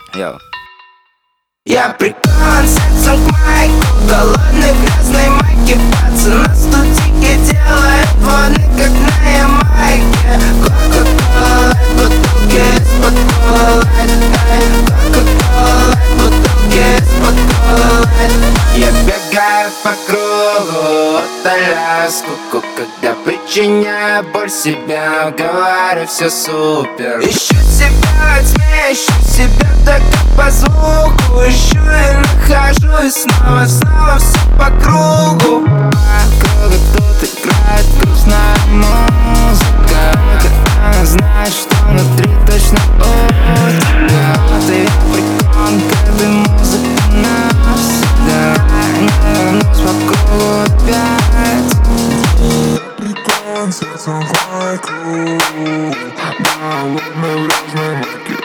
Йоу. Я прикован сердцем к майку, голодный в грязной майке. Пацан на студике делает волны, как на Ямайке. Кока-кола лайт, бутылки из-под кола лайт. Кока-кола лайт, бутылки из-под кола лайт. Я бегаю по кругу, утоляю скуку, когда причиняю боль себе, говорю все супер. Ищу себя во тьме, ищу себя так, как по звуку. Ищу и нахожу, и снова все по кругу. По кругу тут играет грустная музыка. Когда знаешь, что внутри точно у тебя. Ты прикон к этой музыке навсегда. Не вернусь по кругу опять. Прикон сердцем к майку, голодный в грязной майке.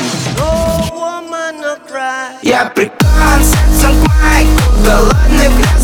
Я прикован сердцем к майку, голодный в грязной